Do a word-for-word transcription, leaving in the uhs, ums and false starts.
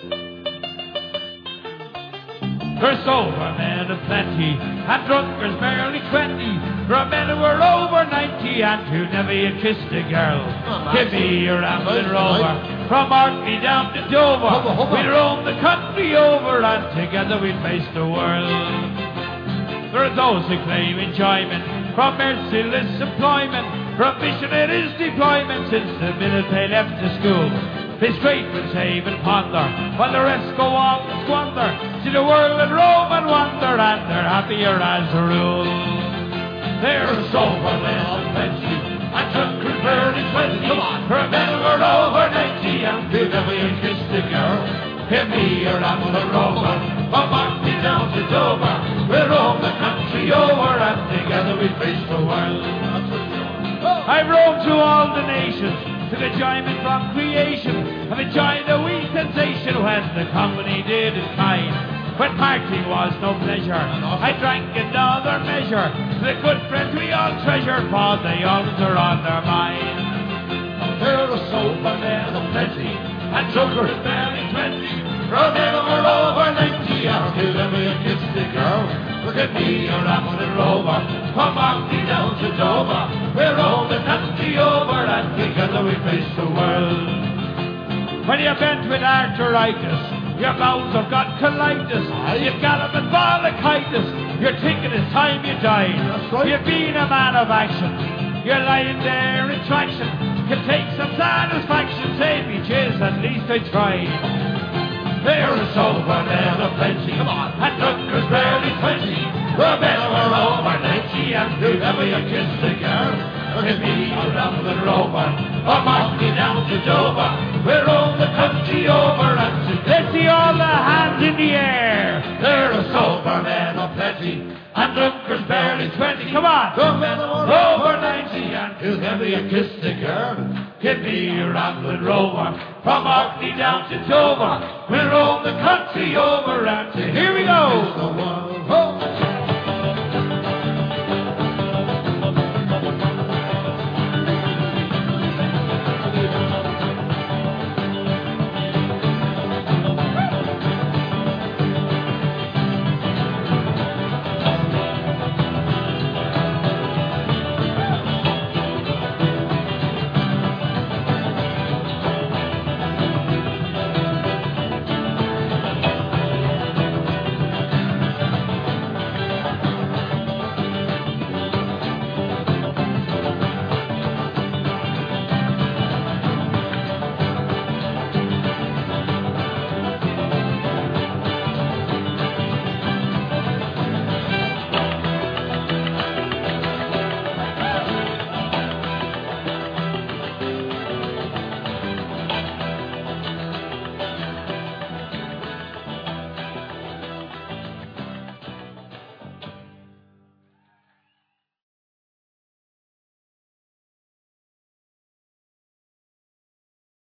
We're sober men of plenty, and drunkards barely twenty. From men who were over ninety, and who never yet kissed a girl. Give me your rambling rover, from Orkney down to Dover. We'd roam the country over, and together we'd face the world. There are those who claim enjoyment from merciless employment, from mission it is deployment since the minute they left the school. They straight would save and ponder, while the rest go on and squander. See the world and roam and wander, and they're happier as a rule. They're sober men of plenty, and drunkards barely twenty. For men who are over ninety, and who never yet kissed a girl. Give me your rambling rover, from Orkney down to Dover. We'll roam the country over, and together we face the world. I've roamed through all the nations, to the enjoyment from creation. I've enjoyed a wee sensation when the company did its kind. When parting was no pleasure, I drank another measure to the good friends we all treasure, for the youngs are on their mind. There are sober men of plenty, and drunkards barely twenty. From men who are over ninety, and who never yet kissed a girl. Look at me, a rambling rover, from Orkney down to Dover. We're all the country over, and together we face the world. When you're bent with arthritis, your bowels have got colitis, you've got a bronchitis, you're thinking it's time you died. Right. You've been a man of action, you're lying there in traction. You take some satisfaction, say me jizz, at least I tried. There are sober men of plenty, come on, and drunkards barely twenty. The men who are over ninety, and who never yet kissed a girl. Give me a rambling rover, from Orkney down to Dover. We'll roam the country over, and to let's see all the hands in the air. There are sober men of plenty, and drunkards barely twenty. Come on, the men who are over ninety, and who never yet kissed a girl. Give me a rambling rover, from Orkney down to Dover. We'll roam the country over, and to here we go.